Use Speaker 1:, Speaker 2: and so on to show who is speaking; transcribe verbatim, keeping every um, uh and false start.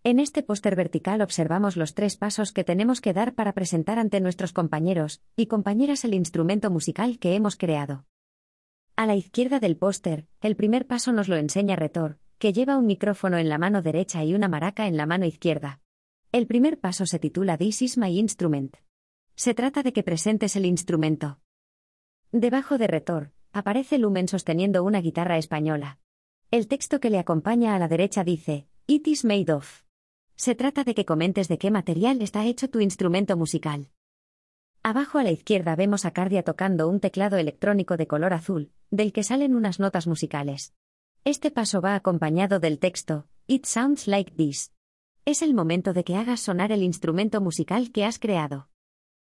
Speaker 1: En este póster vertical observamos los tres pasos que tenemos que dar para presentar ante nuestros compañeros y compañeras el instrumento musical que hemos creado. A la izquierda del póster, el primer paso nos lo enseña Retor, que lleva un micrófono en la mano derecha y una maraca en la mano izquierda. El primer paso se titula This is my instrument. Se trata de que presentes el instrumento. Debajo de Retor, aparece Lumen sosteniendo una guitarra española. El texto que le acompaña a la derecha dice, It is made of. Se trata de que comentes de qué material está hecho tu instrumento musical. Abajo a la izquierda vemos a Cardia tocando un teclado electrónico de color azul, del que salen unas notas musicales. Este paso va acompañado del texto, It sounds like this. Es el momento de que hagas sonar el instrumento musical que has creado.